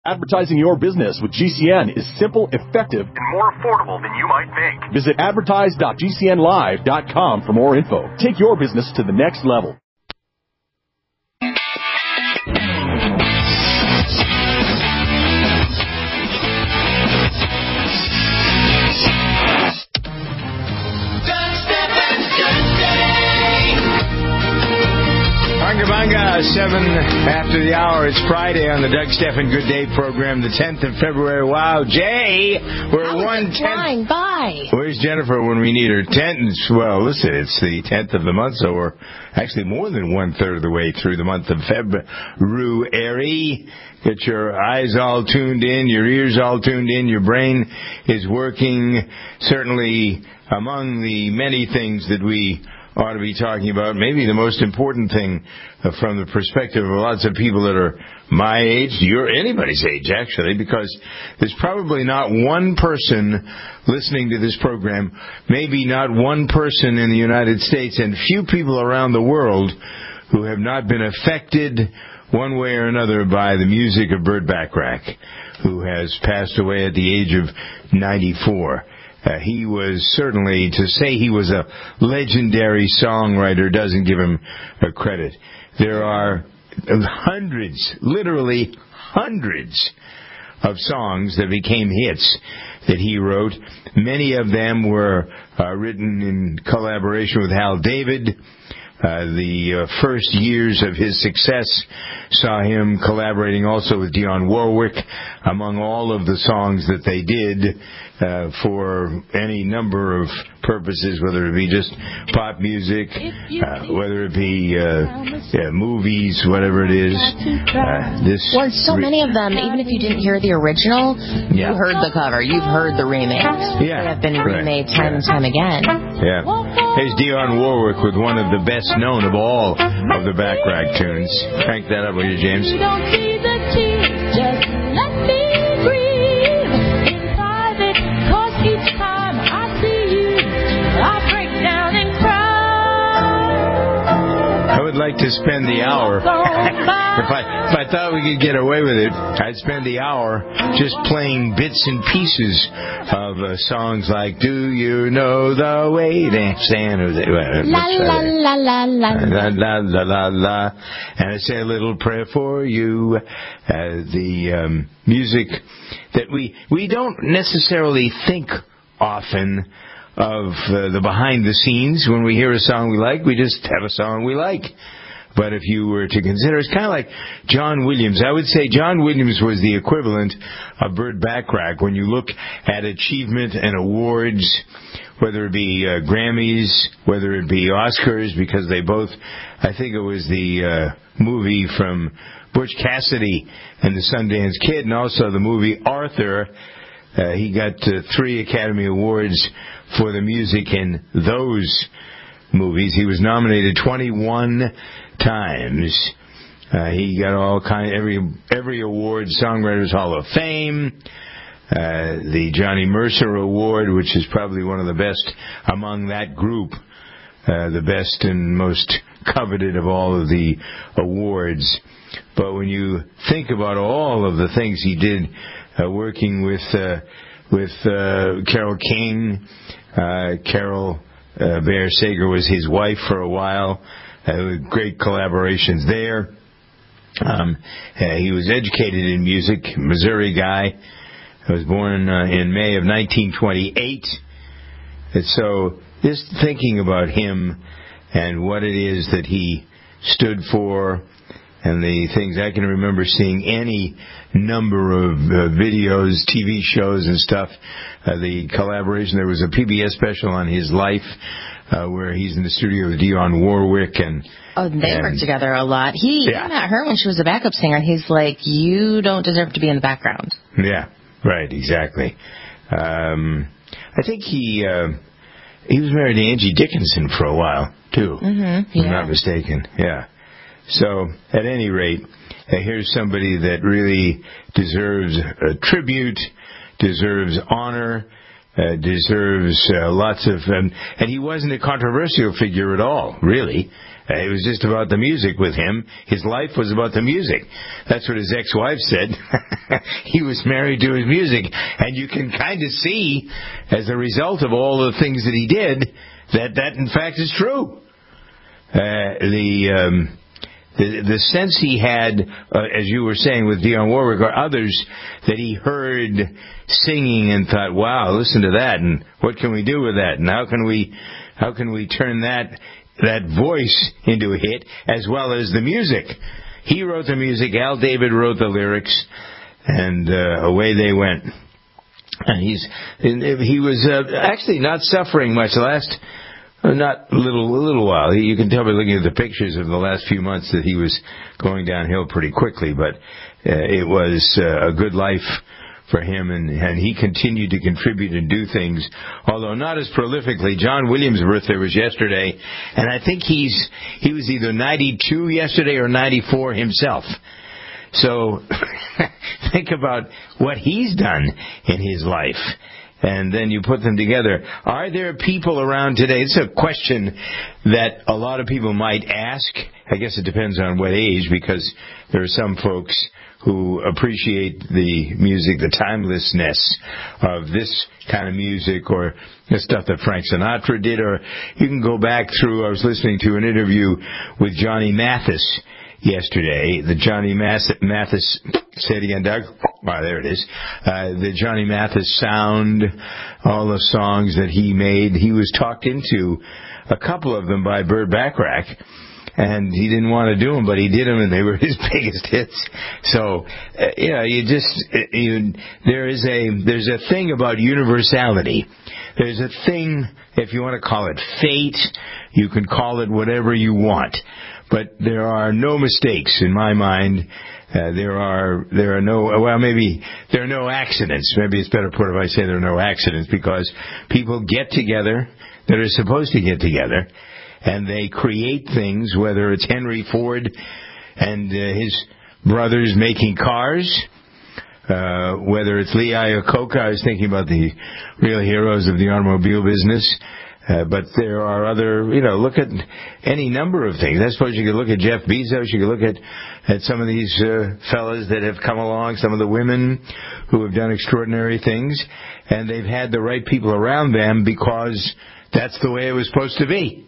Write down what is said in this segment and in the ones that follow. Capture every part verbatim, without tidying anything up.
Advertising your business with G C N is simple, effective, and more affordable than you might think. Visit advertise dot g c n live dot com for more info. Take your business to the next level. Banga Banga, seven after the hour. It's Friday on the Doug Stephan Good Day program, the tenth of February. Wow, Jay, we're one tenth. By. Where's Jennifer when we need her? Tenth. Well, listen, it's the tenth of the month, so we're actually more than one third of the way through the month of February. Get your eyes all tuned in, your ears all tuned in, your brain is working. Certainly, among the many things that we ought to be talking about, maybe the most important thing uh, from the perspective of lots of people that are my age, your anybody's age actually, because there's probably not one person listening to this program, maybe not one person in the United States, and few people around the world who have not been affected one way or another by the music of Burt Bacharach, who has passed away at the age of ninety-four. Uh, he was certainly, to say he was a legendary songwriter doesn't give him uh, credit. There are hundreds, literally hundreds of songs that became hits that he wrote. Many of them were uh, written in collaboration with Hal David. Uh, the uh, first years of his success saw him collaborating also with Dionne Warwick among all of the songs that they did uh, for any number of purposes, whether it be just pop music, uh, whether it be uh, yeah, movies, whatever it is. Uh, this well, so re- many of them, even if you didn't hear the original, yeah. you heard the cover, you've heard the remix. Yeah, they have been right. remade time yeah. and time again. Yeah. Here's Dionne Warwick with one of the best known of all of the Bacharach tunes. Crank that up, will you, James? You don't see the tears, just let me breathe in private, 'cause each time I see you, I break down and cry. I would like to spend the hour, if I if I thought we could get away with it, I'd spend the hour just playing bits and pieces of uh, songs like "Do You Know the Way to Stand?" Or the, uh, la, la, la, la, la, la, la, la, la, la, and I say a little prayer for you. Uh, the um, music that we we don't necessarily think often of uh, the behind the scenes when we hear a song we like. We just have a song we like. But if you were to consider, it's kind of like John Williams. I would say John Williams was the equivalent of Burt Bacharach when you look at achievement and awards, whether it be uh, Grammys, whether it be Oscars, because they both, I think it was the uh, movie from Butch Cassidy and the Sundance Kid, and also the movie Arthur. Uh, he got uh, three Academy Awards for the music in those movies. He was nominated twenty-one times. Uh, he got all kind, every every award, Songwriters Hall of Fame, uh, the Johnny Mercer Award, which is probably one of the best among that group, uh, the best and most coveted of all of the awards. But when you think about all of the things he did, uh, working with uh, with uh, Carole King, uh, Carol uh, Bear Sager was his wife for a while. Uh, great collaborations there. Um, uh, he was educated in music, Missouri guy. He was born uh, in May of nineteen twenty-eight. And so just thinking about him and what it is that he stood for and the things, I can remember seeing any number of uh, videos, T V shows and stuff. Uh, the collaboration, there was a P B S special on his life. Uh, where he's in the studio with Dionne Warwick and oh, they and, work together a lot. He, yeah. he met her when she was a backup singer, and he's like, "You don't deserve to be in the background." Yeah, right, exactly. Um, I think he uh, he was married to Angie Dickinson for a while too. Mm-hmm, yeah. If I'm not mistaken. Yeah. So at any rate, uh, here's somebody that really deserves a tribute, deserves honor. uh, deserves uh, lots of... Um, and he wasn't a controversial figure at all, really. Uh, it was just about the music with him. His life was about the music. That's what his ex-wife said. He was married to his music. And you can kind of see, as a result of all the things that he did, that that, in fact, is true. Uh, the... Um, The, the sense he had, uh, as you were saying with Dionne Warwick or others, that he heard singing and thought, wow, listen to that, and what can we do with that, and how can we how can we turn that that voice into a hit, as well as the music. He wrote the music, Al David wrote the lyrics, and uh, away they went. And he's he was uh, actually not suffering much last... Not a little, a little while. You can tell by looking at the pictures of the last few months that he was going downhill pretty quickly, but uh, it was uh, a good life for him, and, and he continued to contribute and do things, although not as prolifically. John Williams' birthday was yesterday, and I think he's he was either ninety-two yesterday or ninety-four himself. So think about what he's done in his life. And then you put them together. Are there people around today? It's a question that a lot of people might ask. I guess it depends on what age, because there are some folks who appreciate the music, the timelessness of this kind of music, or the stuff that Frank Sinatra did. Or you can go back through, I was listening to an interview with Johnny Mathis yesterday. The Johnny Mathis, say it again, Doug. Ah, there it is. Uh, the Johnny Mathis sound, all the songs that he made. He was talked into a couple of them by Burt Bacharach, and he didn't want to do them, but he did them, and they were his biggest hits. So, uh, you know, you just, you, there is a, there's a thing about universality. There's a thing, if you want to call it fate, you can call it whatever you want. But there are no mistakes in my mind. Uh, there are there are no well maybe there are no accidents. Maybe it's better put if I say there are no accidents, because people get together that are supposed to get together, and they create things. Whether it's Henry Ford and uh, his brothers making cars, uh, whether it's Lee Iacocca. I was thinking about the real heroes of the automobile business. Uh, but there are other, you know, look at any number of things. I suppose you could look at Jeff Bezos. You could look at, at some of these uh, fellas that have come along, some of the women who have done extraordinary things, and they've had the right people around them because that's the way it was supposed to be.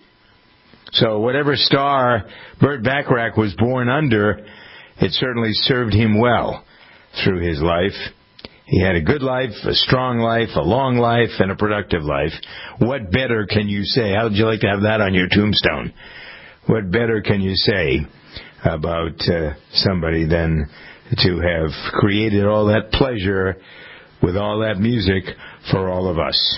So whatever star Burt Bacharach was born under, it certainly served him well through his life. He had a good life, a strong life, a long life, and a productive life. What better can you say? How would you like to have that on your tombstone? What better can you say about uh, somebody than to have created all that pleasure with all that music for all of us?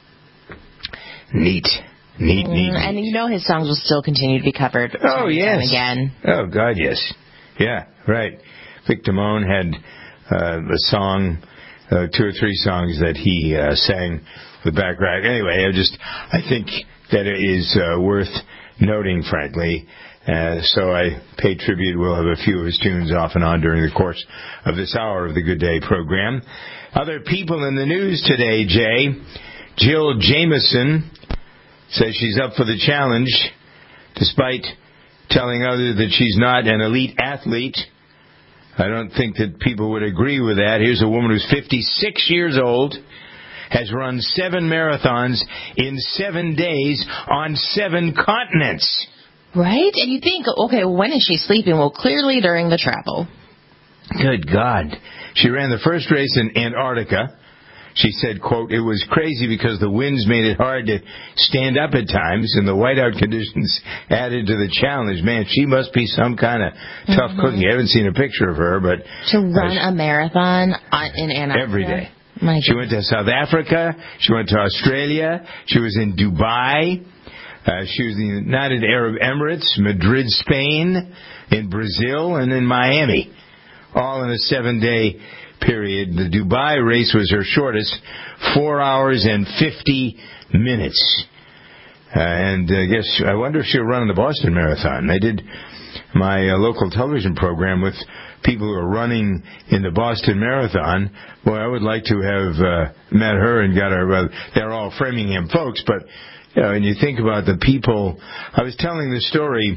Neat. Neat, neat, neat. And you know his songs will still continue to be covered. Oh, yes. Again. Oh, God, yes. Yeah, right. Vic Damone had uh, a song... Uh, two or three songs that he uh, sang with Bacharach. Anyway, I just I think that it is uh, worth noting, frankly. Uh, so I pay tribute. We'll have a few of his tunes off and on during the course of this hour of the Good Day program. Other people in the news today, Jay. Jill Jameson says she's up for the challenge, despite telling others that she's not an elite athlete. I don't think that people would agree with that. Here's a woman who's fifty-six years old, has run seven marathons in seven days on seven continents. Right? And you think, okay, when is she sleeping? Well, clearly during the travel. Good God. She ran the first race in Antarctica. She said, quote, it was crazy because the winds made it hard to stand up at times, and the whiteout conditions added to the challenge. Man, she must be some kind of tough mm-hmm. cookie. I haven't seen a picture of her, but... To run uh, a marathon in Antarctica? Every day. My she went to South Africa. She went to Australia. She was in Dubai. Uh, she was in the United Arab Emirates, Madrid, Spain, in Brazil, and in Miami. All in a seven-day period. The Dubai race was her shortest, four hours and fifty minutes. Uh, and I guess, I wonder if she'll run the Boston Marathon. I did my uh, local television program with people who are running in the Boston Marathon. Boy, I would like to have uh, met her and got her. Well, they're all Framingham folks, but you know, and you think about the people. I was telling the story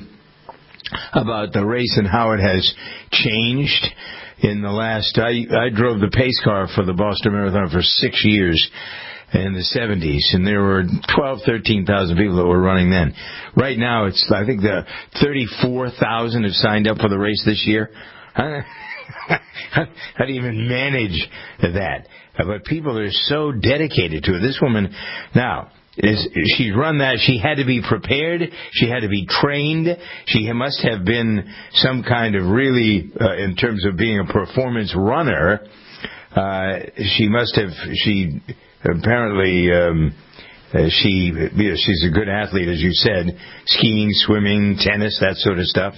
about the race and how it has changed in the last. I I drove the pace car for the Boston Marathon for six years. In the seventies, and there were twelve, thirteen thousand people that were running then. Right now, it's I think the thirty-four thousand have signed up for the race this year. How, how do you even manage that? But people are so dedicated to it. This woman, now, is she's run that. She had to be prepared. She had to be trained. She must have been some kind of really, uh, in terms of being a performance runner, uh, she must have, she... Apparently, um, uh, she you know, she's a good athlete, as you said, skiing, swimming, tennis, that sort of stuff.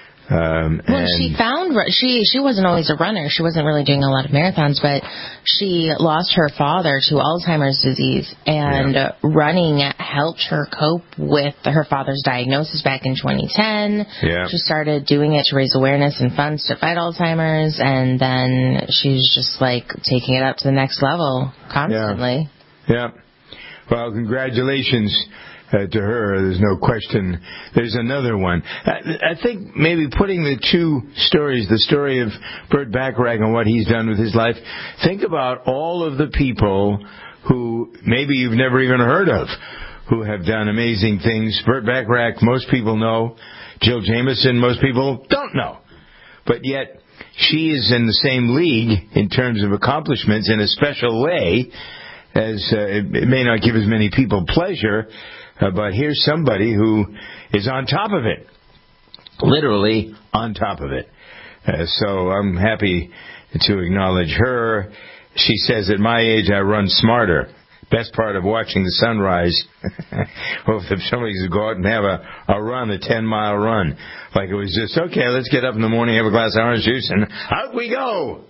Um, well, and she found she she wasn't always a runner. She wasn't really doing a lot of marathons, but she lost her father to Alzheimer's disease, and yeah. running helped her cope with her father's diagnosis back in twenty ten. Yeah. She started doing it to raise awareness and funds to fight Alzheimer's, and then she's just like taking it up to the next level constantly. Yeah. yeah. Well, congratulations. Uh, to her, there's no question. There's another one. I, I think maybe putting the two stories, the story of Burt Bacharach and what he's done with his life, think about all of the people who maybe you've never even heard of, who have done amazing things. Burt Bacharach, most people know. Jill Jameson, most people don't know. But yet, she is in the same league in terms of accomplishments in a special way, as uh, it, it may not give as many people pleasure. Uh, but here's somebody who is on top of it, literally on top of it. Uh, so I'm happy to acknowledge her. She says, at my age, I run smarter. Best part of watching the sunrise. Well, if somebody's to go out and have a, a run, a ten-mile run, like it was just, okay, let's get up in the morning, have a glass of orange juice, and out we go.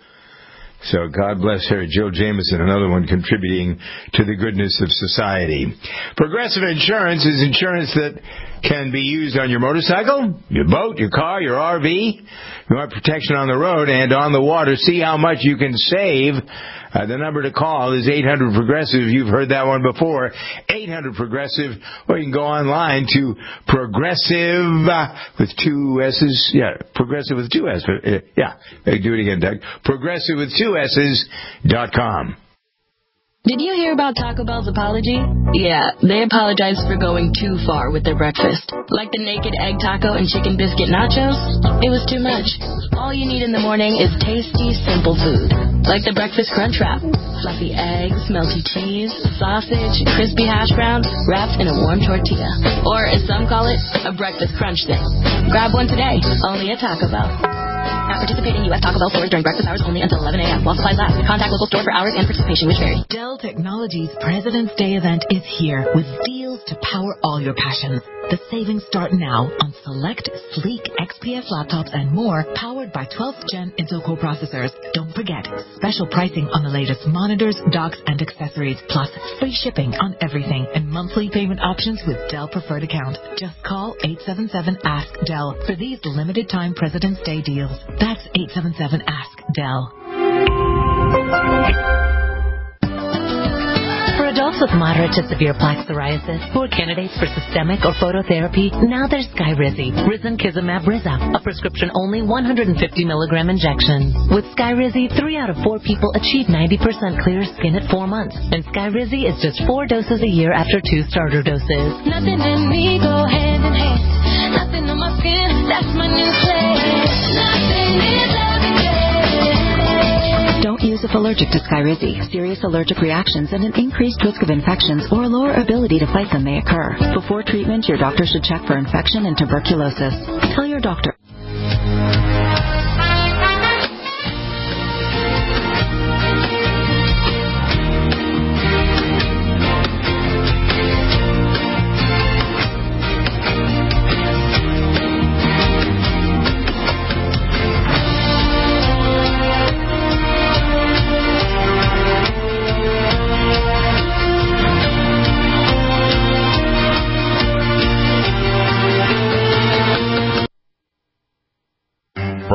So God bless her. Jill Jameson, another one contributing to the goodness of society. Progressive Insurance is insurance that can be used on your motorcycle, your boat, your car, your R V. You want protection on the road and on the water. See how much you can save. Uh, the number to call is eight hundred Progressive. You've heard that one before. eight hundred Progressive. Or you can go online to Progressive uh, with two S's. Yeah, Progressive with two S's. Uh, yeah, do it again, Doug. Progressive with two S's dot com. Did you hear about Taco Bell's apology? Yeah, they apologized for going too far with their breakfast. Like the naked egg taco and chicken biscuit nachos? It was too much. All you need in the morning is tasty, simple food. Like the breakfast crunch wrap. Fluffy eggs, melty cheese, sausage, crispy hash browns, wrapped in a warm tortilla. Or, as some call it, a breakfast crunch thing. Grab one today, only at Taco Bell. Not participating U S Taco Bell stores during breakfast hours only until eleven a.m. while supplies last. Contact local store for hours and participation which vary. Dell Technologies President's Day event is here with deals to power all your passions. The savings start now on select sleek X P S laptops and more powered by twelfth gen Intel Core processors. Don't forget, special pricing on the latest monitors, docks, and accessories, plus free shipping on everything and monthly payment options with Dell Preferred Account. Just call eight seven seven ask Dell for these limited time President's Day deals. That's eight seven seven ask Dell. For adults with moderate to severe plaque psoriasis who are candidates for systemic or phototherapy, now there's Skyrizi, Risankizumab Riza, a prescription-only one hundred fifty milligram injection. With Skyrizi, three out of four people achieve ninety percent clear skin at four months, and Skyrizi is just four doses a year after two starter doses. Nothing in me go hand in hand. Nothing on my skin, that's my new place. Nothing is Don't use if allergic to Skyrizi. Serious allergic reactions and an increased risk of infections or a lower ability to fight them may occur. Before treatment, your doctor should check for infection and tuberculosis. Tell your doctor.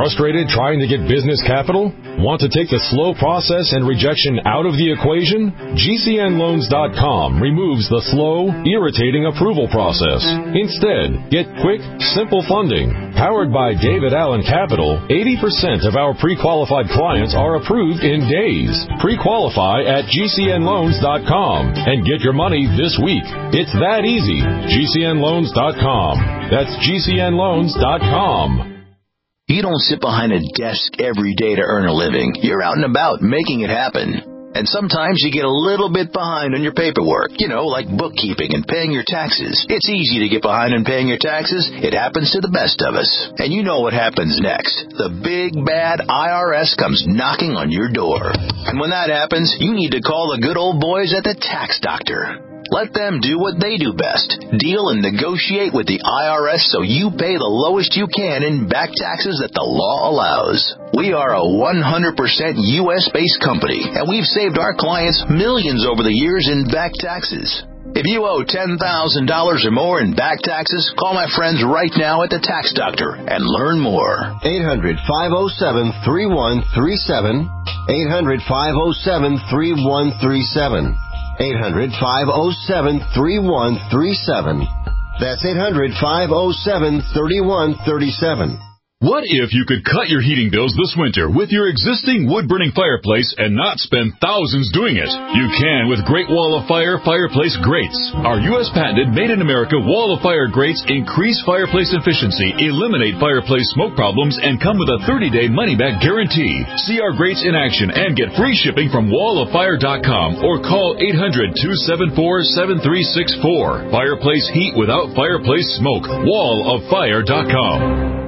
Frustrated trying to get business capital? Want to take the slow process and rejection out of the equation? G C N loans dot com removes the slow, irritating approval process. Instead, get quick, simple funding. Powered by David Allen Capital, eighty percent of our pre-qualified clients are approved in days. Pre-qualify at G C N loans dot com and get your money this week. It's that easy. G C N loans dot com. That's G C N loans dot com. You don't sit behind a desk every day to earn a living. You're out and about making it happen. And sometimes you get a little bit behind on your paperwork, you know, like bookkeeping and paying your taxes. It's easy to get behind on paying your taxes. It happens to the best of us. And you know what happens next. The big, bad I R S comes knocking on your door. And when that happens, you need to call the good old boys at the Tax Doctor. Let them do what they do best. Deal and negotiate with the I R S so you pay the lowest you can in back taxes that the law allows. We are a one hundred percent U S-based company, and we've saved our clients millions over the years in back taxes. If you owe ten thousand dollars or more in back taxes, call my friends right now at the Tax Doctor and learn more. eight hundred, five oh seven, three one three seven. eight hundred, five oh seven, three one three seven. eight hundred, five oh seven, three one three seven. That's eight hundred, five oh seven, three one three seven. What if you could cut your heating bills this winter with your existing wood-burning fireplace and not spend thousands doing it? You can with Great Wall of Fire fireplace grates. Our U S patented made-in-America Wall of Fire grates increase fireplace efficiency, eliminate fireplace smoke problems, and come with a thirty-day money-back guarantee. See our grates in action and get free shipping from wall of fire dot com or call eight hundred, two seven four, seven three six four. Fireplace heat without fireplace smoke. wall of fire dot com.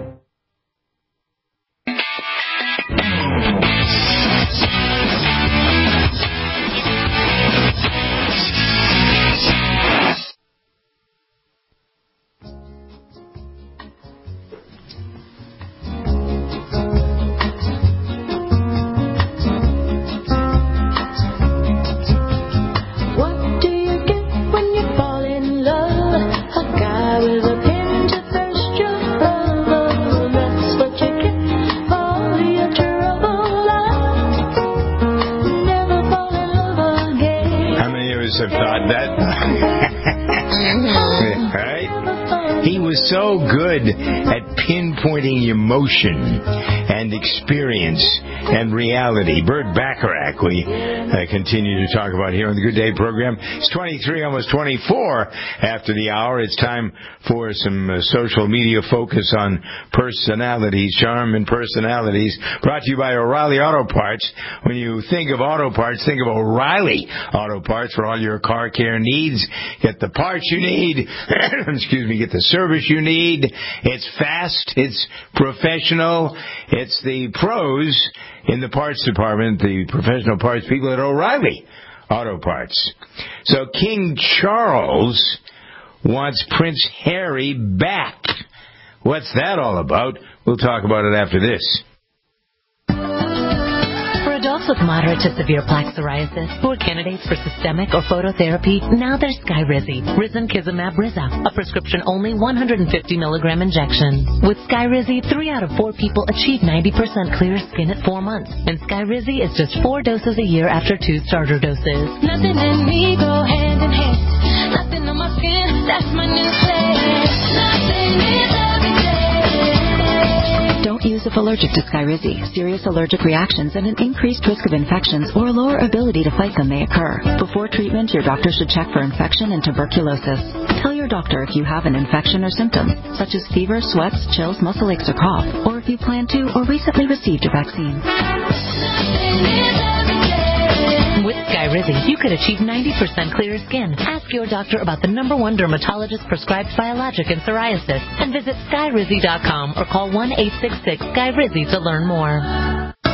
Have thought that. Right? He was so good at pinpointing emotion and experience and reality. Burt Bacharach, we uh, continue to talk about here on the Good Day program. It's twenty-three, almost twenty-four after the hour. It's time for some uh, social media focus on personalities, charm and personalities. Brought to you by O'Reilly Auto Parts. When you think of auto parts, think of O'Reilly Auto Parts for all your car care needs. Get the parts you need. Excuse me, get the service you need. It's fast. It's professional. It's the pros in the parts department, the professional parts people at O'Reilly Auto Parts. So King Charles wants Prince Harry back. What's that all about? We'll talk about it after this. Adults with moderate to severe plaque psoriasis who are candidates for systemic or phototherapy, now there's Skyrizi, Risankizumab Riza, a prescription-only one hundred fifty milligram injection. With Skyrizi, three out of four people achieve ninety percent clear skin at four months, and Skyrizi is just four doses a year after two starter doses. Nothing and me go hand in hand. Nothing on my skin, that's my new plan. Nothing is every day. Don't use if allergic to Skyrizi. Serious allergic reactions and an increased risk of infections or a lower ability to fight them may occur. Before treatment, your doctor should check for infection and tuberculosis. Tell your doctor if you have an infection or symptom, such as fever, sweats, chills, muscle aches, or cough, or if you plan to or recently received a vaccine. With Skyrizi, you could achieve ninety percent clearer skin. Ask your doctor about the number one dermatologist-prescribed biologic in psoriasis and visit Skyrizi dot com or call one eight six six Skyrizi to learn more. All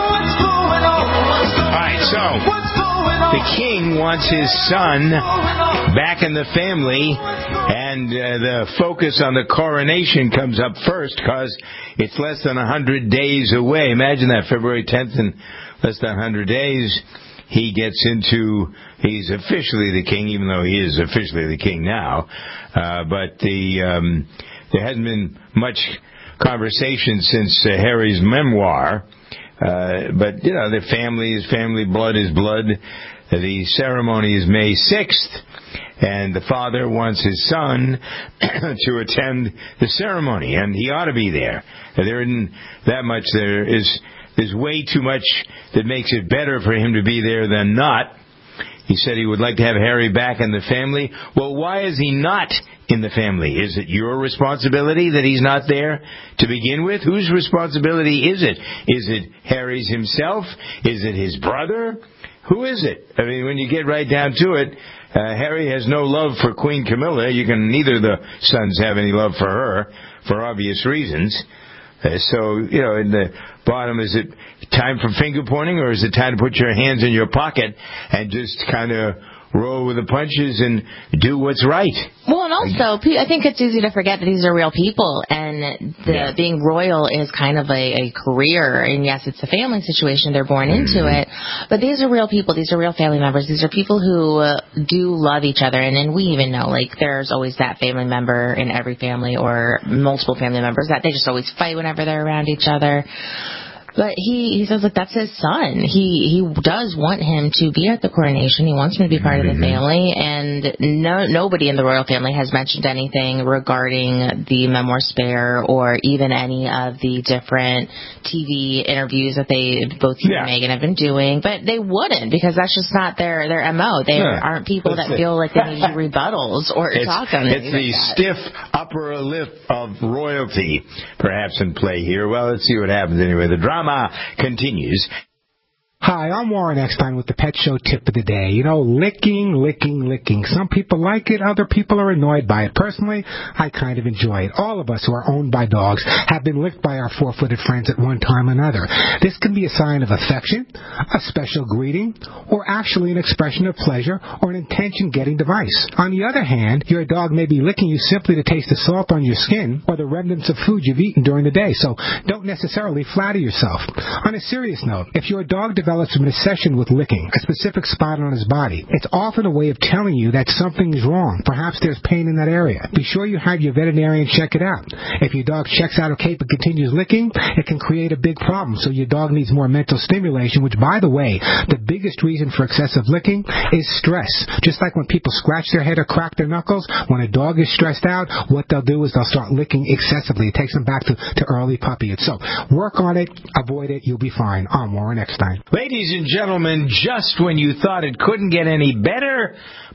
right, so the king wants his son back in the family, and uh, the focus on the coronation comes up first because it's less than one hundred days away. Imagine that, February tenth, in less than one hundred days. He gets into, he's officially the king, even though he is officially the king now. Uh, but the um, there hasn't been much conversation since uh, Harry's memoir. Uh, but, you know, the family is family, blood is blood. The ceremony is May sixth, and the father wants his son to attend the ceremony, and he ought to be there. There isn't that much there. Is There's way too much that makes it better for him to be there than not. He said he would like to have Harry back in the family. Well, why is he not in the family? Is it your responsibility that he's not there to begin with? Whose responsibility is it? Is it Harry's himself? Is it his brother? Who is it? I mean, when you get right down to it, uh, Harry has no love for Queen Camilla. You can neither of the sons have any love for her, for obvious reasons. Uh, so, you know, in the bottom, is it time for finger pointing, or is it time to put your hands in your pocket and just kind of roll with the punches and do what's right? Well, and also, I think it's easy to forget that these are real people, and the, yeah. being royal is kind of a, a career. And yes, it's a family situation; they're born mm-hmm. into it. But these are real people. These are real family members. These are people who uh, do love each other, and, and we even know, like, there's always that family member in every family, or multiple family members, that they just always fight whenever they're around each other. But he, he says, like, that's his son. He he does want him to be at the coronation. He wants him to be part mm-hmm. of the family. And no nobody in the royal family has mentioned anything regarding the memoir spare, or even any of the different T V interviews that they, both he yeah. and Meghan, have been doing. But they wouldn't, because that's just not their, their M O. They yeah. aren't people that's that it. feel like they need rebuttals or it's, talk on it. It's the like stiff upper lip of royalty, perhaps, in play here. Well, let's see what happens anyway. The drama continues. Hi, I'm Warren Eckstein with the Pet Show Tip of the Day. You know, licking, licking, licking. Some people like it, other people are annoyed by it. Personally, I kind of enjoy it. All of us who are owned by dogs have been licked by our four-footed friends at one time or another. This can be a sign of affection, a special greeting, or actually an expression of pleasure or an intention-getting device. On the other hand, your dog may be licking you simply to taste the salt on your skin or the remnants of food you've eaten during the day, so don't necessarily flatter yourself. On a serious note, if your dog develops an obsession with licking a specific spot on his body, it's often a way of telling you that something is wrong. Perhaps there's pain in that area. Be sure you have your veterinarian check it out. If your dog checks out okay but continues licking, it can create a big problem, so your dog needs more mental stimulation, which, by the way, the biggest reason for excessive licking is stress. Just like when people scratch their head or crack their knuckles, when a dog is stressed out, what they'll do is they'll start licking excessively. It takes them back to, to early puppyhood. So work on it, avoid it, you'll be fine. I'm Warren Eckstein. Ladies and gentlemen, just when you thought it couldn't get any better,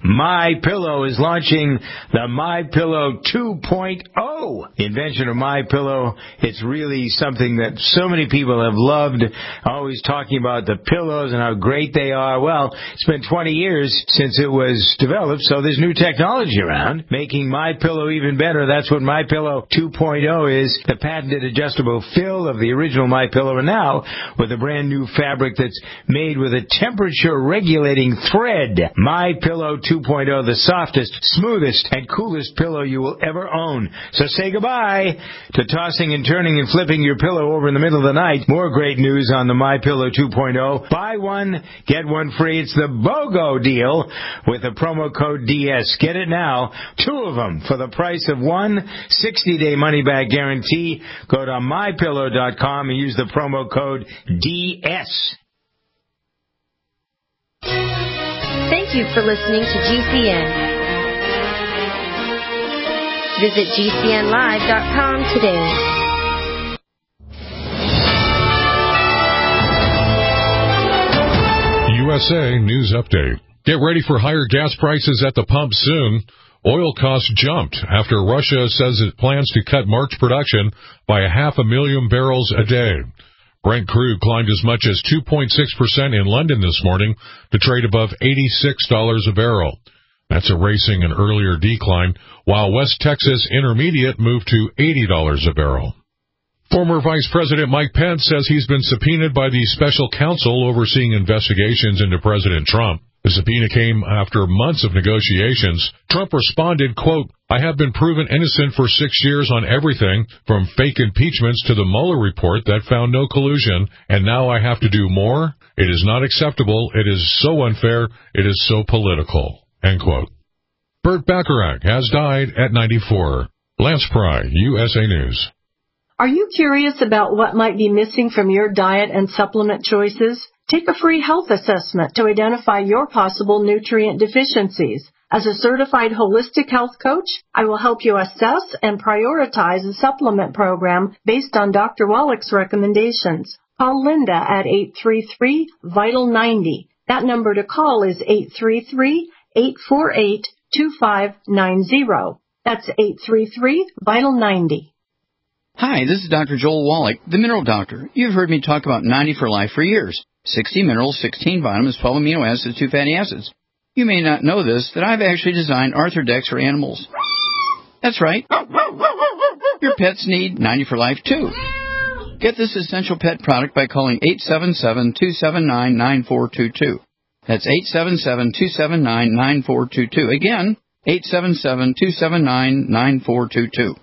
MyPillow is launching the MyPillow two point oh. The invention of MyPillow, it's really something that so many people have loved, always talking about the pillows and how great they are. Well, it's been twenty years since it was developed, so there's new technology around, making MyPillow even better. That's what MyPillow two point oh is, the patented adjustable fill of the original MyPillow, and now with a brand new fabric that's made with a temperature-regulating thread. MyPillow two point oh, the softest, smoothest, and coolest pillow you will ever own. So say goodbye to tossing and turning and flipping your pillow over in the middle of the night. More great news on the MyPillow two point oh. Buy one, get one free. It's the BOGO deal with the promo code D S. Get it now. Two of them for the price of one. sixty-day money-back guarantee. Go to my pillow dot com and use the promo code D S. Thank you for listening to G C N. Visit G C N live dot com today. U S A News Update. Get ready for higher gas prices at the pump soon. Oil costs jumped after Russia says it plans to cut March production by a half a million barrels a day. Brent crude climbed as much as two point six percent in London this morning to trade above eighty-six dollars a barrel. That's erasing an earlier decline, while West Texas Intermediate moved to eighty dollars a barrel. Former Vice President Mike Pence says he's been subpoenaed by the special counsel overseeing investigations into President Trump. The subpoena came after months of negotiations. Trump responded, quote, I have been proven innocent for six years on everything, from fake impeachments to the Mueller report that found no collusion, and now I have to do more? It is not acceptable. It is so unfair. It is so political. End quote. Burt Bacharach has died at ninety-four. Lance Pry, U S A News. Are you curious about what might be missing from your diet and supplement choices? Take a free health assessment to identify your possible nutrient deficiencies. As a certified holistic health coach, I will help you assess and prioritize a supplement program based on Doctor Wallach's recommendations. Call Linda at eight three three, vital ninety. That number to call is eight three three, eight four eight, two five nine zero. That's eight three three, vital ninety. Hi, this is Doctor Joel Wallach, the Mineral Doctor. You've heard me talk about ninety for Life for years. sixty minerals, sixteen vitamins, twelve amino acids, two fatty acids. You may not know this, that I've actually designed Arthrodex for animals. That's right. Your pets need ninety for Life, too. Get this essential pet product by calling eight seven seven, two seven nine, nine four two two. That's eight seven seven, two seven nine, nine four two two. Again, eight seven seven, two seven nine, nine four two two.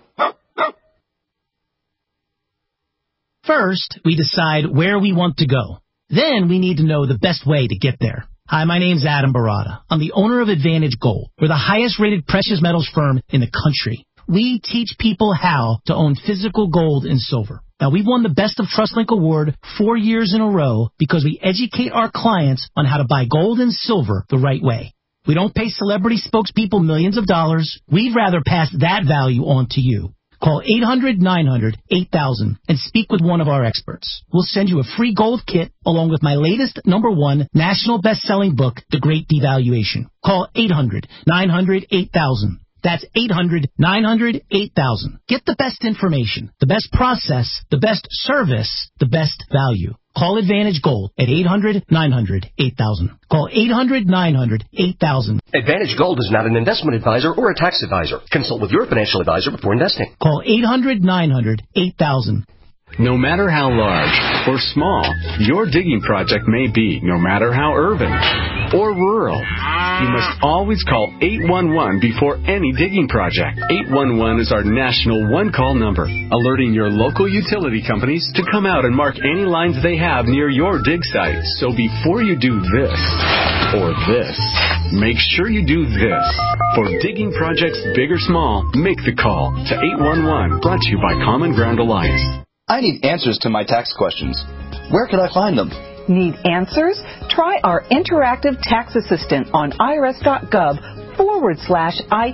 First, we decide where we want to go. Then we need to know the best way to get there. Hi, my name's Adam Barada. I'm the owner of Advantage Gold. We're the highest-rated precious metals firm in the country. We teach people how to own physical gold and silver. Now, we've won the Best of TrustLink Award four years in a row because we educate our clients on how to buy gold and silver the right way. We don't pay celebrity spokespeople millions of dollars. We'd rather pass that value on to you. Call eight hundred, nine hundred, eight thousand and speak with one of our experts. We'll send you a free gold kit along with my latest number one national best-selling book, The Great Devaluation. Call eight hundred, nine hundred, eight thousand. That's eight hundred, nine hundred, eight thousand. Get the best information, the best process, the best service, the best value. Call Advantage Gold at eight hundred, nine hundred, eight thousand. Call eight hundred, nine hundred, eight thousand. Advantage Gold is not an investment advisor or a tax advisor. Consult with your financial advisor before investing. Call eight hundred, nine hundred, eight thousand. No matter how large or small your digging project may be, no matter how urban or rural, you must always call eight one one before any digging project. eight one one is our national one-call number, alerting your local utility companies to come out and mark any lines they have near your dig site. So before you do this or this, make sure you do this. For digging projects big or small, make the call to eight one one, brought to you by Common Ground Alliance. I need answers to my tax questions. Where can I find them? Need answers? Try our interactive tax assistant on irs.gov forward slash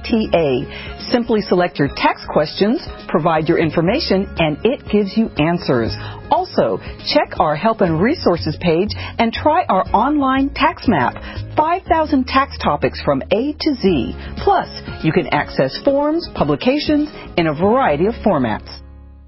ITA. Simply select your tax questions, provide your information, and it gives you answers. Also, check our help and resources page and try our online tax map. five thousand tax topics from A to Z. Plus, you can access forms, publications in a variety of formats.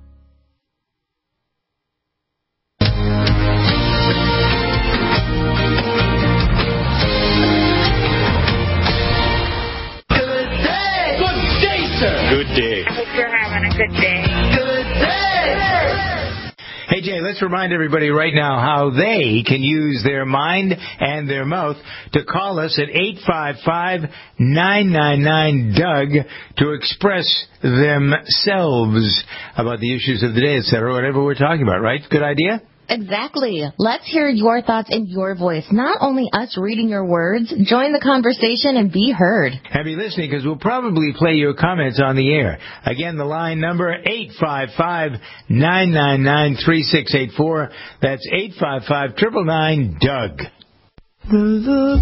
Good day. I hope you're having a good day. Good day. Hey, Jay, let's remind everybody right now how they can use their mind and their mouth to call us at eight five five, nine nine nine, D U G to express themselves about the issues of the day, et cetera, whatever we're talking about, right? Good idea? Exactly. Let's hear your thoughts in your voice. Not only us reading your words, join the conversation and be heard. And be listening because we'll probably play your comments on the air. Again, the line number eight five five, nine nine nine, three six eight four. That's eight five five, nine nine nine, D U G. The look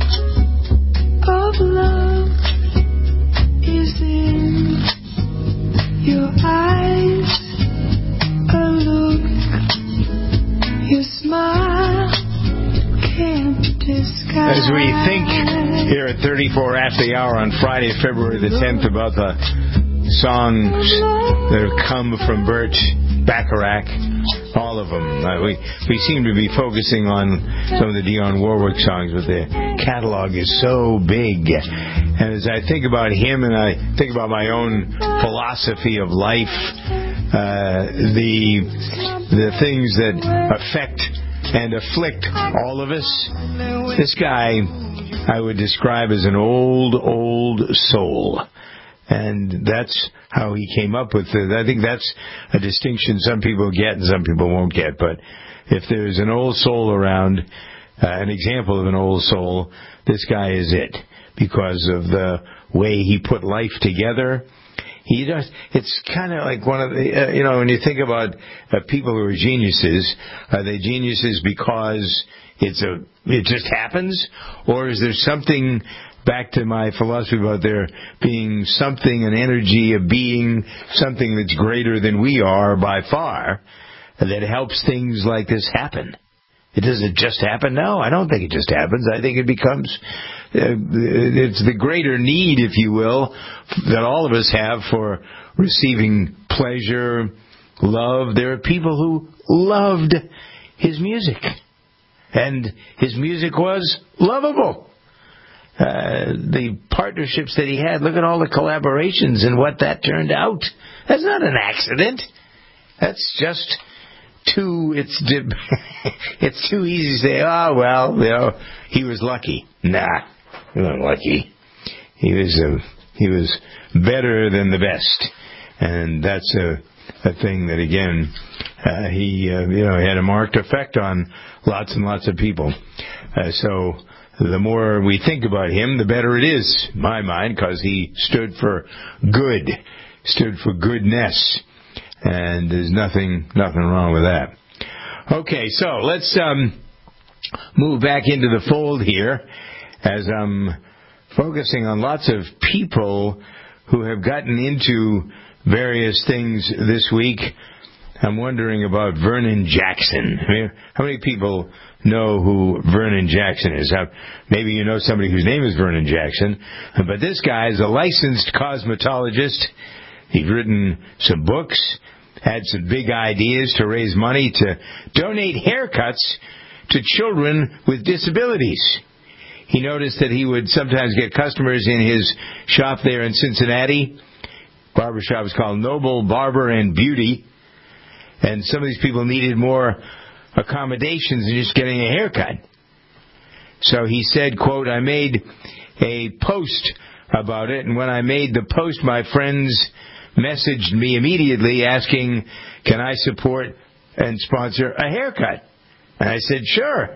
of love is in your eyes. A look your smile can't disguise. As we think here at thirty-four after the hour on Friday, February the tenth, about the songs that have come from Birch, Bacharach, all of them. Uh, we we seem to be focusing on some of the Dionne Warwick songs, but the catalog is so big. And as I think about him and I think about my own philosophy of life, uh, the the things that affect and afflict all of us, this guy I would describe as an old, old soul. And that's how he came up with it. I think that's a distinction some people get and some people won't get. But if there's an old soul around, uh, an example of an old soul, this guy is it. Because of the way he put life together. You know, it's kind of like one of the, uh, you know, when you think about uh, people who are geniuses, are they geniuses because it's a, it just happens? Or is there something, back to my philosophy about there being something, an energy, a being, something that's greater than we are by far, that helps things like this happen? It doesn't just happen? No, I don't think it just happens. I think it becomes, uh, it's the greater need, if you will, that all of us have for receiving pleasure, love. There are people who loved his music, and his music was lovable. Uh, the partnerships that he had, look at all the collaborations and what that turned out. That's not an accident. That's just too, it's it's too easy to say, oh, well, you know, he was lucky. Nah, he wasn't lucky. He was uh, he was better than the best. And that's a, a thing that, again, uh, he, uh, you know, he had a marked effect on lots and lots of people. Uh, so the more we think about him, the better it is, in my mind, because he stood for good, stood for goodness. And there's nothing nothing wrong with that. Okay, so let's um, move back into the fold here as I'm focusing on lots of people who have gotten into various things this week. I'm wondering about Vernon Jackson. I mean, how many people know who Vernon Jackson is? Maybe you know somebody whose name is Vernon Jackson, but this guy is a licensed cosmetologist. He's written some books, had some big ideas to raise money to donate haircuts to children with disabilities. He noticed that he would sometimes get customers in his shop there in Cincinnati. Barbershop is called Noble Barber and Beauty. And some of these people needed more accommodations than just getting a haircut. So he said, quote, I made a post about it, and when I made the post, my friends messaged me immediately asking, can I support and sponsor a haircut? And I said, sure.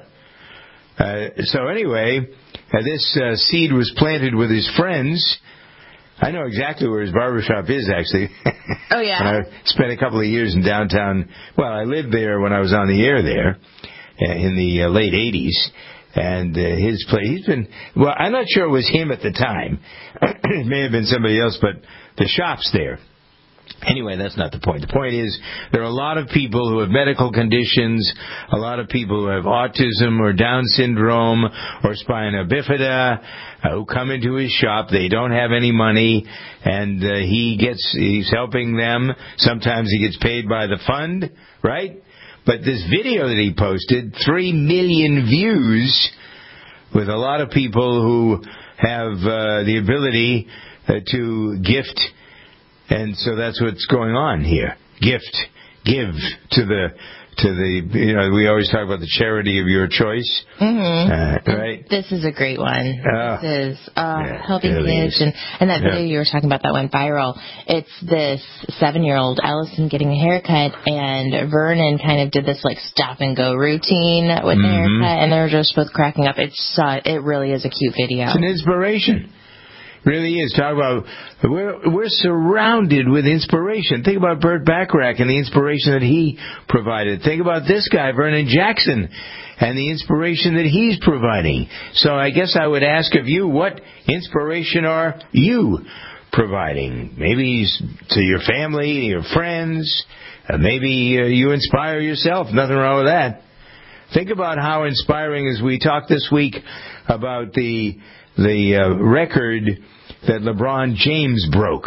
Uh, so anyway, uh, this uh, seed was planted with his friends. I know exactly where his barbershop is, actually. Oh, yeah? And I spent a couple of years in downtown. Well, I lived there when I was on the air there uh, in the uh, late eighties. And uh, his place, he's been, well, I'm not sure it was him at the time. It may have been somebody else, but the shop's there. Anyway, that's not the point. The point is there are a lot of people who have medical conditions, a lot of people who have autism or Down syndrome or spina bifida uh, who come into his shop. They don't have any money, and uh, he gets he's helping them. Sometimes he gets paid by the fund, right? But this video that he posted, three million views, with a lot of people who have uh, the ability uh, to gift. And so that's what's going on here. Gift. Give to the, to the, you know, we always talk about the charity of your choice. Mm-hmm. Uh, right? This is a great one. Oh. This is uh, Yeah, helping it really kids. is. And, and that Yeah. video you were talking about that went viral. It's this seven-year-old Allison getting a haircut, and Vernon kind of did this, like, stop-and-go routine with the Mhm. haircut, and they were just both cracking up. It's uh, It really is a cute video. It's an inspiration. Really is. Talk about, we're, we're surrounded with inspiration. Think about Burt Bacharach and the inspiration that he provided. Think about this guy, Vernon Jackson, and the inspiration that he's providing. So I guess I would ask of you, what inspiration are you providing? Maybe to your family, to your friends. Uh, maybe uh, you inspire yourself. Nothing wrong with that. Think about how inspiring, as we talked this week about the the uh, record that LeBron James broke,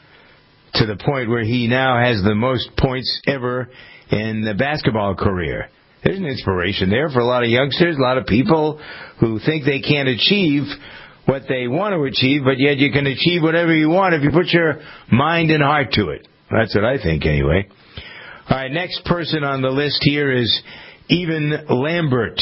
to the point where he now has the most points ever in the basketball career. There's an inspiration there for a lot of youngsters, a lot of people who think they can't achieve what they want to achieve, but yet you can achieve whatever you want if you put your mind and heart to it. That's what I think, anyway. All right, next person on the list here is Evan Lambert.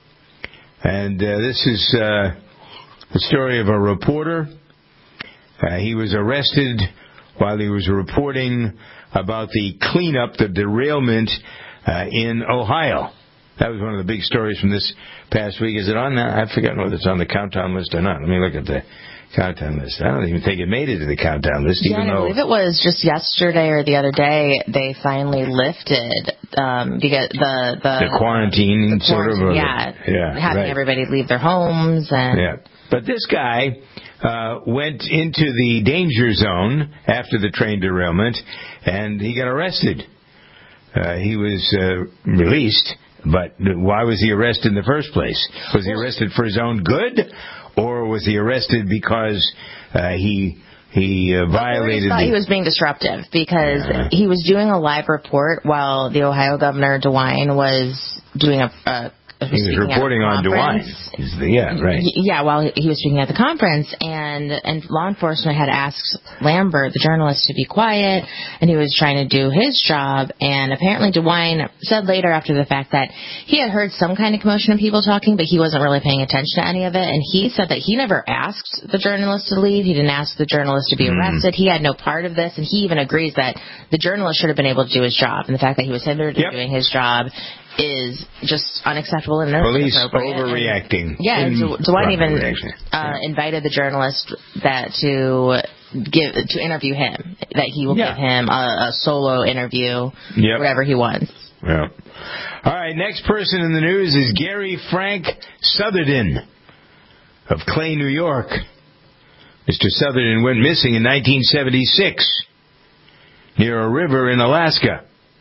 And uh, this is uh, the story of a reporter. Uh, he was arrested while he was reporting about the cleanup, the derailment uh, in Ohio. That was one of the big stories from this past week. Is it on that? I've forgotten whether it's on the countdown list or not. Let me look at the countdown list. I don't even think it made it to the countdown list, Yeah, even I though... believe it was just yesterday or the other day they finally lifted um, because the, the... The quarantine, the sort of... quarantine, A, yeah, yeah, having right. everybody leave their homes and... Yeah. But this guy uh, went into the danger zone after the train derailment, and he got arrested. Uh, he was uh, released, but why was he arrested in the first place? Was he arrested for his own good, or was he arrested because uh, he he uh, violated? He thought the... he was being disruptive because Yeah. he was doing a live report while the Ohio governor DeWine was doing a. a He was speaking at a reporting on DeWine. conference. Is the- Yeah, right. Y- Yeah, while he he was speaking at the conference, and and law enforcement had asked Lambert, the journalist, to be quiet, and he was trying to do his job. And apparently, DeWine said later after the fact that he had heard some kind of commotion of people talking, but he wasn't really paying attention to any of it. And he said that he never asked the journalist to leave. He didn't ask the journalist to be arrested. He had no part of this, and he even agrees that the journalist should have been able to do his job. And the fact that he was hindered in doing his job is just unacceptable and Police inappropriate. overreacting. Yeah, and Du- DeWine even reaction. uh, invited the journalist that to give to interview him. That he will Yeah. give him a, a solo interview, Yep. whatever he wants. Yeah. All right, next person in the news is Gary Frank Southerden of Clay, New York. Mister Southerden went missing in nineteen seventy-six near a river in Alaska.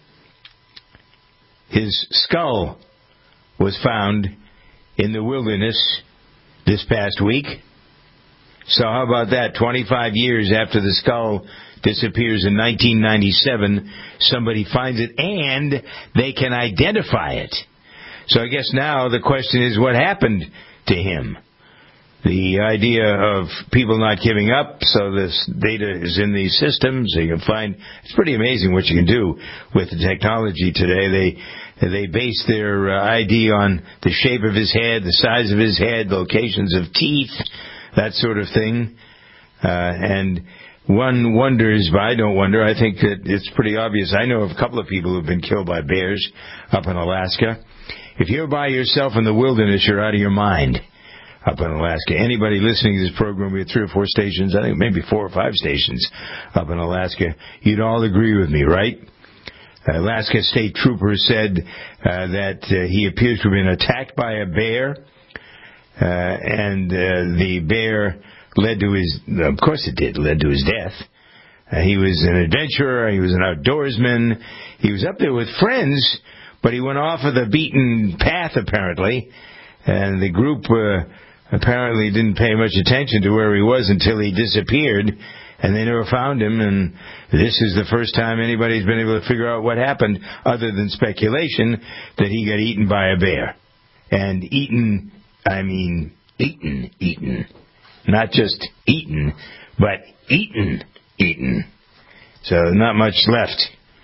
His skull was found in the wilderness this past week. So how about that? twenty-five years after the skull disappears in nineteen ninety-seven, somebody finds it and they can identify it. So I guess now the question is, what happened to him? The idea of people not giving up, so this data is in these systems, so you can find, it's pretty amazing what you can do with the technology today. They they base their uh, I D on the shape of his head, the size of his head, locations of teeth, that sort of thing. Uh, and one wonders, but I don't wonder, I think that it's pretty obvious. I know of a couple of people who have been killed by bears up in Alaska. If you're by yourself in the wilderness, you're out of your mind. Up in Alaska. Anybody listening to this program, we have three or four stations, I think maybe four or five stations up in Alaska. You'd all agree with me, right? Alaska State Trooper said uh, that uh, he appears to have been attacked by a bear, uh, and uh, the bear led to his, of course it did, led to his death. Uh, he was an adventurer, he was an outdoorsman, he was up there with friends, but he went off of the beaten path apparently, and the group uh, apparently didn't pay much attention to where he was until he disappeared, and they never found him, and this is the first time anybody's been able to figure out what happened, other than speculation that he got eaten by a bear. And eaten, I mean eaten, eaten. Not just eaten, but eaten, eaten. So not much left.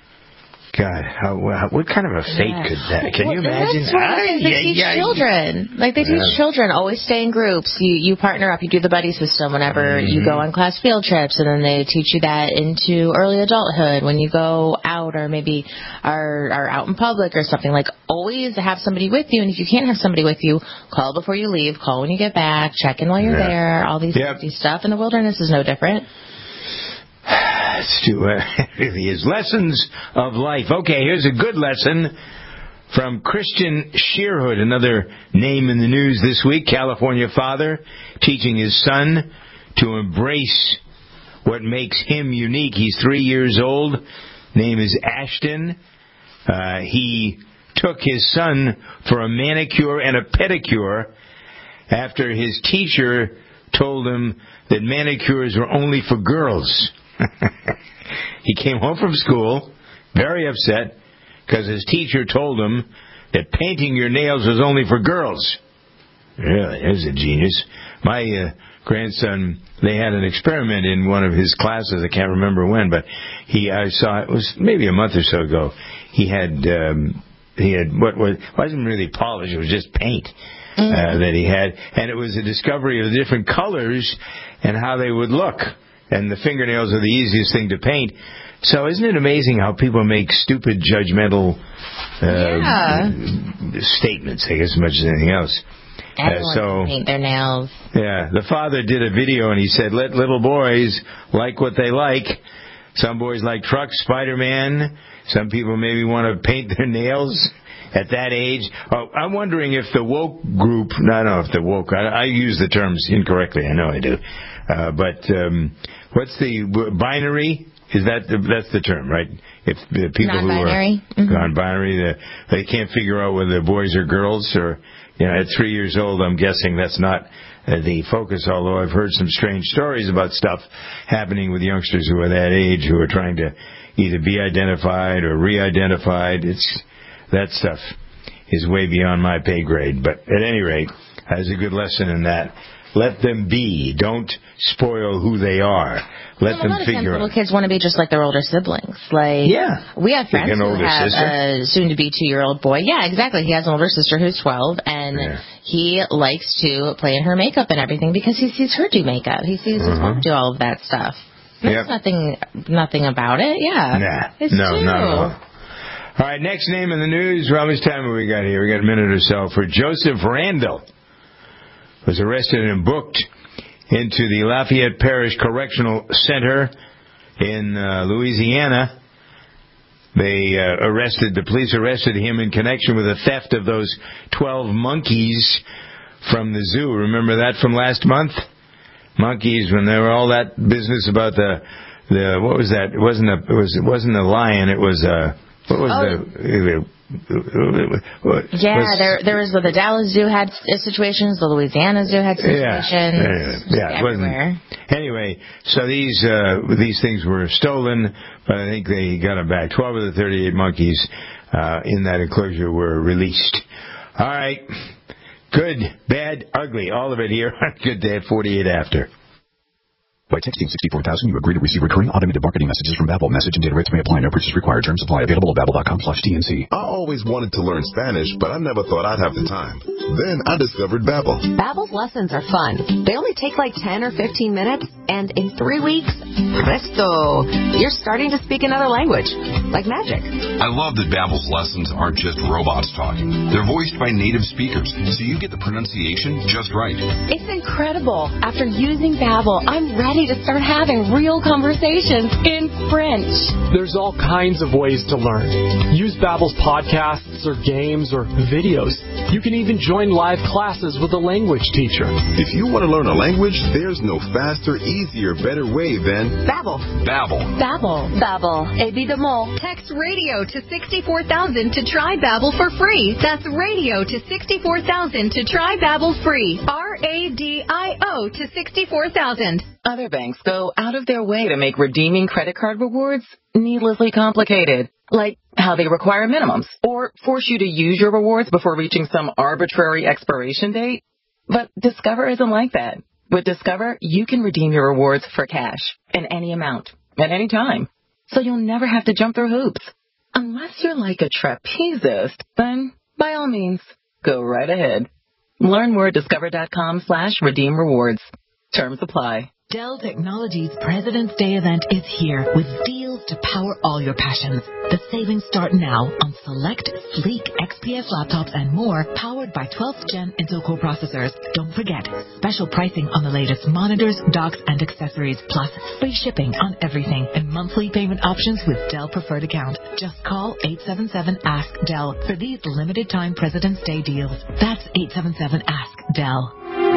God, how, how, what kind of a fate Yeah. could that? Can Well, you imagine? That's what Ay, they ay, teach ay. children. Like they teach Yeah. children, always stay in groups. You you partner up. You do the buddy system whenever Mm-hmm. you go on class field trips, and then they teach you that into early adulthood when you go out or maybe are are out in public or something. Like always have somebody with you, and if you can't have somebody with you, call before you leave. Call when you get back. Check in while you're Yeah. there. All these Yep. safety stuff. And the wilderness is no different. It's too, uh, it really is. Lessons of life. Okay, here's a good lesson from Christian Shearhood, another name in the news this week. California father teaching his son to embrace what makes him unique. He's three years old. Name is Ashton. Uh, he took his son for a manicure and a pedicure after his teacher told him that manicures were only for girls. He came home from school very upset because his teacher told him that painting your nails was only for girls. Really, there's a genius. My uh, grandson, they had an experiment in one of his classes. I can't remember when, but he I saw it was maybe a month or so ago. He had um, he had what was wasn't really polish. It was just paint. Mm-hmm. uh, that he had, and it was a discovery of the different colors and how they would look. And the fingernails are the easiest thing to paint. So isn't it amazing how people make stupid, judgmental uh, Yeah. statements, I guess, as much as anything else. Everyone Uh, so, can paint their nails. Yeah, the father did a video and he said, let little boys like what they like. Some boys like trucks, Spider-Man. Some people maybe want to paint their nails at that age. Oh, I'm wondering if the woke group, no, I don't know if the woke, I, I use the terms incorrectly, I know I do. Uh, but um, what's the binary? Is that the, that's the term, right? If the people who are mm-hmm. non-binary, the, they can't figure out whether they're boys or girls, or you know, at three years old, I'm guessing that's not uh, the focus. Although I've heard some strange stories about stuff happening with youngsters who are that age who are trying to either be identified or re-identified. It's that stuff is way beyond my pay grade. But at any rate, there's a good lesson in that. Let them be. Don't spoil who they are. Let well, them a lot of figure times out. little kids want to be just like their older siblings. Like, yeah. We have friends like an who older have sister? a soon-to-be two-year-old boy. Yeah, exactly. He has an older sister who's twelve, and yeah. he likes to play in her makeup and everything because he sees her do makeup. He sees his Uh-huh. mom do all of that stuff. There's Yep. nothing, nothing about it. Yeah. Nah. It's no, true. not at all. All right, next name in the news. Well, how much time have we got here? We got a minute or so. For Joseph Randall, was arrested and booked into the Lafayette Parish Correctional Center in uh, Louisiana. They uh, arrested, the police arrested him in connection with the theft of those twelve monkeys from the zoo. Remember that from last month? Monkeys, when there were all that business about the, the what was that? It wasn't a, it was, it wasn't a lion, it was a, what was Oh. the, what, Yeah, was, there there was the Dallas Zoo had situations, the Louisiana Zoo had situations. Yeah, yeah, it everywhere. wasn't. Anyway, so these uh, these things were stolen, but I think they got them back. Twelve of the thirty-eight monkeys uh, in that enclosure were released. All right, good, bad, ugly, all of it here on Good Day at forty-eight after. By texting sixty-four thousand, you agree to receive recurring automated marketing messages from Babbel. Message and data rates may apply. No purchase required. Terms apply. Available at babbel.com slash TNC. I always wanted to learn Spanish, but I never thought I'd have the time. Then I discovered Babbel. Babbel's lessons are fun. They only take like ten or fifteen minutes, and in three weeks, presto, you're starting to speak another language, like magic. I love that Babbel's lessons aren't just robots talking. They're voiced by native speakers, so you get the pronunciation just right. It's incredible. After using Babbel, I'm ready to start having real conversations in French. There's all kinds of ways to learn. Use Babbel's podcasts or games or videos. You can even join live classes with a language teacher. If you want to learn a language, there's no faster, easier, better way than Babbel. Babbel. Babbel. Babbel. Évidemment. Text radio to sixty-four thousand to try Babbel for free. That's radio to sixty-four thousand to try Babbel free. R A D I O to sixty-four thousand. Other banks go out of their way to make redeeming credit card rewards needlessly complicated, like how they require minimums or force you to use your rewards before reaching some arbitrary expiration date. But Discover isn't like that. With Discover, you can redeem your rewards for cash in any amount at any time, so you'll never have to jump through hoops. Unless you're like a trapezist, then by all means, go right ahead. Learn more at discover.com slash redeem rewards. Terms apply. Dell Technologies President's Day event is here with deals to power all your passions. The savings start now on select sleek X P S laptops and more powered by twelfth gen Intel Core processors. Don't forget, special pricing on the latest monitors, docks, and accessories, plus free shipping on everything and monthly payment options with Dell Preferred Account. Just call eight seven seven ask Dell for these limited time President's Day deals. That's eight seven seven ask Dell.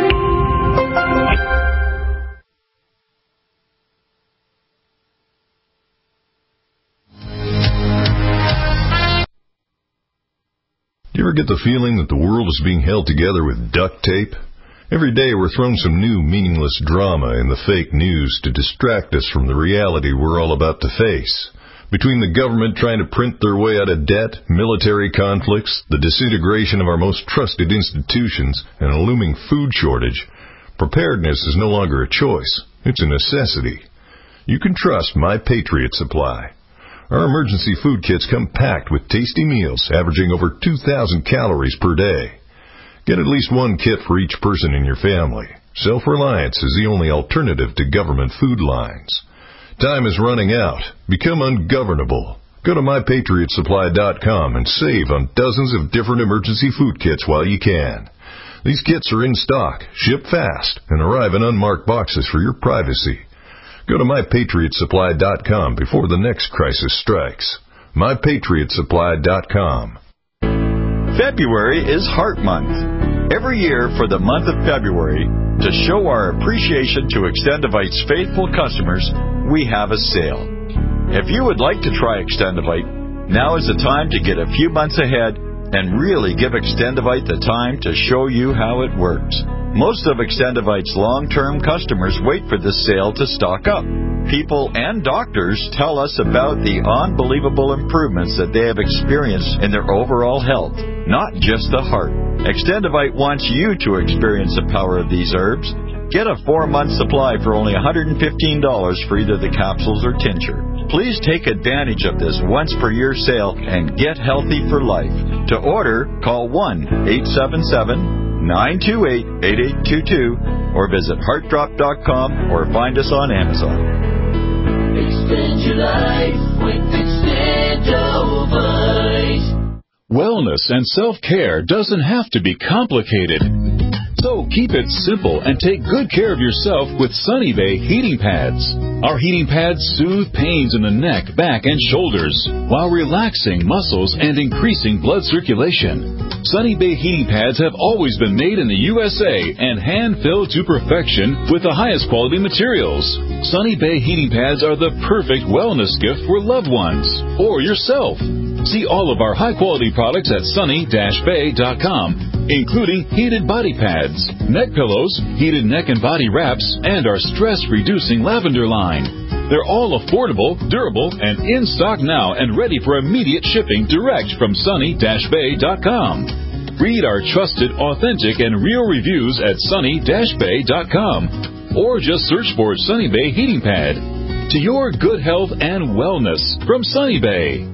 Do you ever get the feeling that the world is being held together with duct tape? Every day we're thrown some new meaningless drama in the fake news to distract us from the reality we're all about to face. Between the government trying to print their way out of debt, military conflicts, the disintegration of our most trusted institutions, and a looming food shortage, preparedness is no longer a choice. It's a necessity. You can trust My Patriot Supply. Our emergency food kits come packed with tasty meals averaging over two thousand calories per day. Get at least one kit for each person in your family. Self-reliance is the only alternative to government food lines. Time is running out. Become ungovernable. Go to my patriot supply dot com and save on dozens of different emergency food kits while you can. These kits are in stock, ship fast, and arrive in unmarked boxes for your privacy. Go to my patriot supply dot com before the next crisis strikes. my patriot supply dot com. February is Heart Month. Every year for the month of February, to show our appreciation to Extendivite's faithful customers, we have a sale. If you would like to try Extendivite, now is the time to get a few months ahead and really give Extendivite the time to show you how it works. Most of Extendivite's long-term customers wait for this sale to stock up. People and doctors tell us about the unbelievable improvements that they have experienced in their overall health, not just the heart. Extendivite wants you to experience the power of these herbs. Get a four-month supply for only one hundred fifteen dollars for either the capsules or tincture. Please take advantage of this once-per-year sale and get healthy for life. To order, call one eight seven seven, nine two eight, eight eight two two or visit heart drop dot com or find us on Amazon. Extend your life with Extendovite. Wellness and self-care doesn't have to be complicated. So keep it simple and take good care of yourself with Sunny Bay heating pads. Our heating pads soothe pains in the neck, back, and shoulders while relaxing muscles and increasing blood circulation. Sunny Bay heating pads have always been made in the U S A and hand-filled to perfection with the highest quality materials. Sunny Bay heating pads are the perfect wellness gift for loved ones or yourself. See all of our high-quality products at sunny dash bay dot com, including heated body pads, neck pillows, heated neck and body wraps, and our stress-reducing lavender line. They're all affordable, durable, and in stock now and ready for immediate shipping direct from sunny dash bay dot com. Read our trusted, authentic, and real reviews at sunny dash bay dot com or just search for Sunny Bay Heating Pad. To your good health and wellness from Sunny Bay.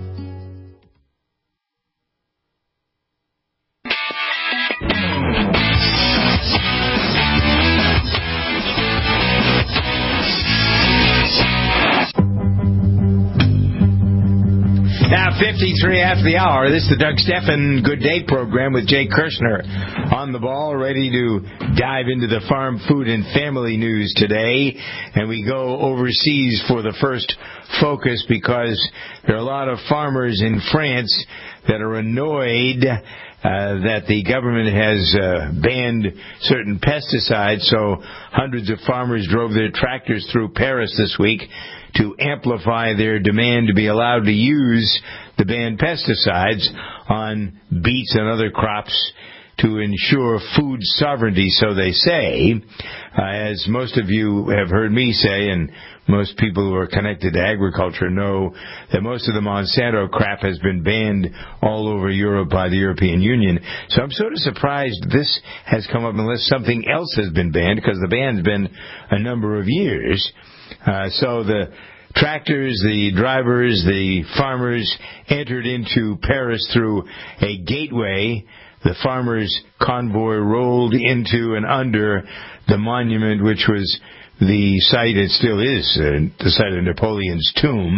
Now, fifty-three after the hour, this is the Doug Stephan Good Day program with Jay Kirshner on the ball, ready to dive into the farm, food, and family news today. And we go overseas for the first focus because there are a lot of farmers in France that are annoyed uh, that the government has uh, banned certain pesticides. So hundreds of farmers drove their tractors through Paris this week to amplify their demand to be allowed to use the banned pesticides on beets and other crops to ensure food sovereignty, so they say. Uh, as most of you have heard me say, and most people who are connected to agriculture know, that most of the Monsanto crap has been banned all over Europe by the European Union. So I'm sort of surprised this has come up unless something else has been banned, because the ban's been a number of years. Uh, so the tractors, the drivers, the farmers entered into Paris through a gateway. The farmers' convoy rolled into and under the monument, which was the site, it still is, uh, the site of Napoleon's tomb.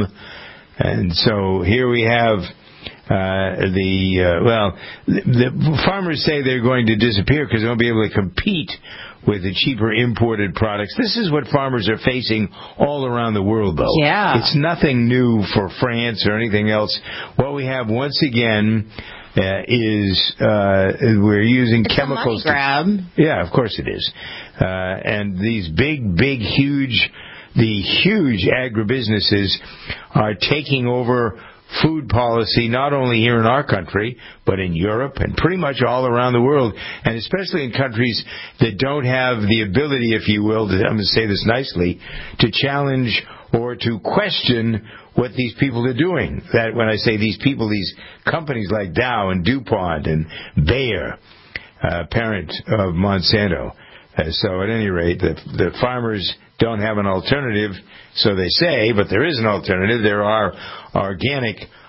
And so here we have uh, the, uh, well, the, the farmers say they're going to disappear because they won't be able to compete with the cheaper imported products. This is what farmers are facing all around the world, though. Yeah. It's nothing new for France or anything else. What we have, once again, uh, is uh, we're using it's chemicals. A money grab. To, yeah, of course it is. Uh, and these big, big, huge, the huge agribusinesses are taking over food policy, not only here in our country, but in Europe and pretty much all around the world, and especially in countries that don't have the ability, if you will, to, I'm going to say this nicely, to challenge or to question what these people are doing. That when I say these people, these companies like Dow and DuPont and Bayer, uh, parent of Monsanto. Uh, so at any rate, the, the farmers don't have an alternative, so they say, but there is an alternative. There are organic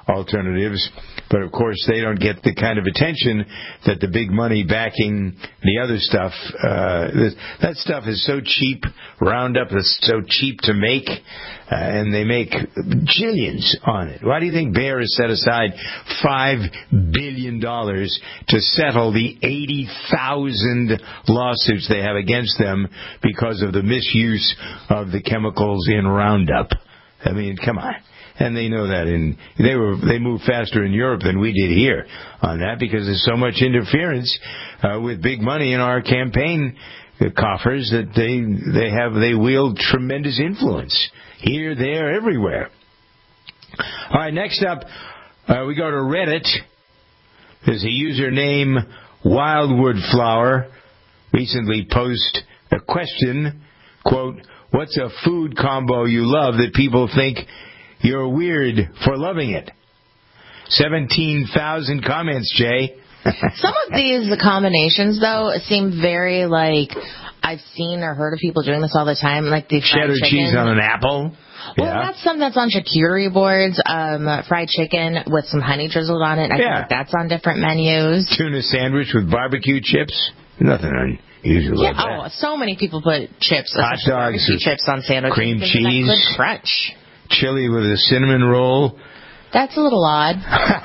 alternatives. But, of course, they don't get the kind of attention that the big money backing the other stuff. Uh, that stuff is so cheap. Roundup is so cheap to make, uh, and they make jillions on it. Why do you think Bayer has set aside five billion dollars to settle the eighty thousand lawsuits they have against them because of the misuse of the chemicals in Roundup? I mean, come on. And they know that in they were they move faster in Europe than we did here on that because there's so much interference uh, with big money in our campaign coffers that they they have they wield tremendous influence here, there, everywhere. All right, next up uh, we go to Reddit. There's a user named Wildwood Flower recently posted a question, quote, "What's a food combo you love that people think you're weird for loving it?" seventeen thousand comments, Jay. Some of these combinations, though, seem very like I've seen or heard of people doing this all the time, like the fried cheddar chicken. cheese on an apple. Well, yeah. that's something that's on charcuterie boards. Um, fried chicken with some honey drizzled on it. I yeah. think that's on different menus. Tuna sandwich with barbecue chips. Nothing unusual yeah, about that. Oh, so many people put chips, hot dogs, barbecue chips on sandwiches. Cream cheese, good crunch. Chili with a cinnamon roll. That's a little odd.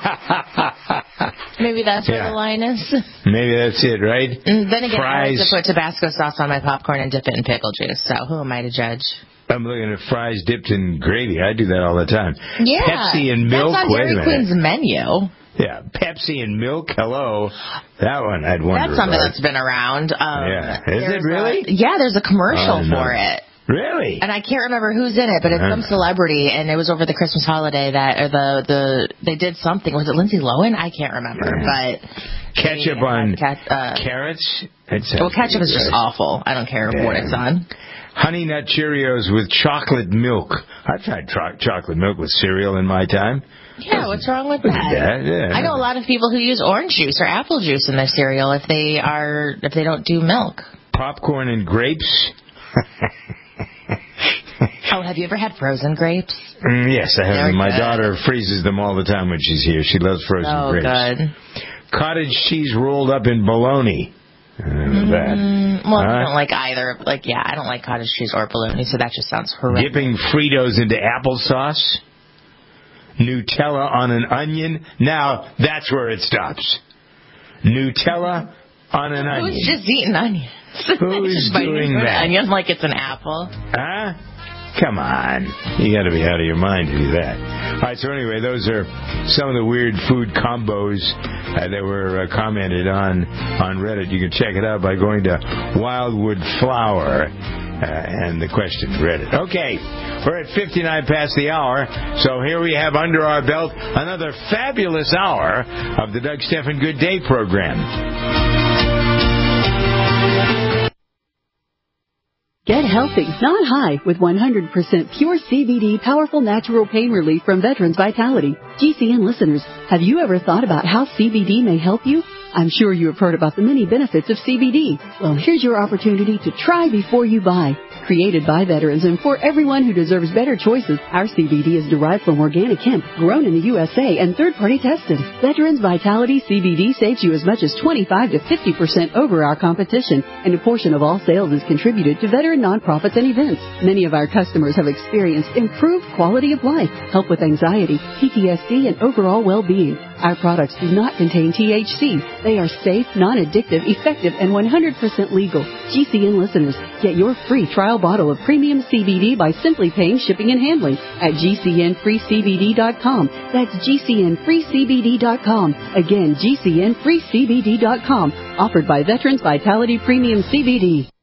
Maybe that's where yeah. the line is. Maybe that's it, right? And then again, fries. I like to put Tabasco sauce on my popcorn and dip it in pickle juice, so who am I to judge? I'm looking at fries dipped in gravy. I do that all the time. Yeah. Pepsi and milk. That's on Wait Dairy a minute. Queen's menu. Yeah, Pepsi and milk. Hello. That one I'd wonder That's something about. that's been around. Um, yeah. Is it really? A, yeah, there's a commercial oh, no. for it. Really? And I can't remember who's in it, but it's some celebrity, and it was over the Christmas holiday that, or the, the, they did something. Was it Lindsay Lohan? I can't remember, yeah. but. Ketchup on cat, uh, carrots? Well, ketchup is just awful. I don't care yeah. what it's on. Honey Nut Cheerios with chocolate milk. I've tried tro- chocolate milk with cereal in my time. Yeah, what's wrong with that? that yeah. I know a lot of people who use orange juice or apple juice in their cereal if they are if they don't do milk. Popcorn and grapes. Oh, have you ever had frozen grapes? Mm, yes, I have. They're My good. daughter freezes them all the time when she's here. She loves frozen oh, grapes. Oh, good. Cottage cheese rolled up in bologna. I don't know mm, that. Well, huh? I don't like either. Like, yeah, I don't like cottage cheese or bologna, so that just sounds horrific. Dipping Fritos into applesauce. Nutella on an onion. Now, that's where it stops. Nutella on an onion. Who's just eating onions? Who's doing that? Onion like it's an apple. Huh? Come on. You got to be out of your mind to do that. All right, so anyway, those are some of the weird food combos uh, that were uh, commented on on Reddit. You can check it out by going to Wildwood Flower uh, and the question Reddit. Okay, we're at fifty-nine past the hour, so here we have under our belt another fabulous hour of the Doug Stephan Good Day program. Get healthy, not high, with one hundred percent pure C B D powerful natural pain relief from Veterans Vitality. G C N listeners, have you ever thought about how C B D may help you? I'm sure you have heard about the many benefits of C B D. Well, here's your opportunity to try before you buy. Created by veterans and for everyone who deserves better choices, our C B D is derived from organic hemp, grown in the U S A and third-party tested. Veterans Vitality C B D saves you as much as twenty-five to fifty percent over our competition, and a portion of all sales is contributed to veteran nonprofits and events. Many of our customers have experienced improved quality of life, help with anxiety, P T S D, and overall well-being. Our products do not contain T H C. They are safe, non-addictive, effective, and one hundred percent legal. G C N listeners, get your free trial bottle of premium C B D by simply paying shipping and handling at G C N free C B D dot com. That's G C N free C B D dot com. Again, G C N free C B D dot com. Offered by Veterans Vitality Premium C B D.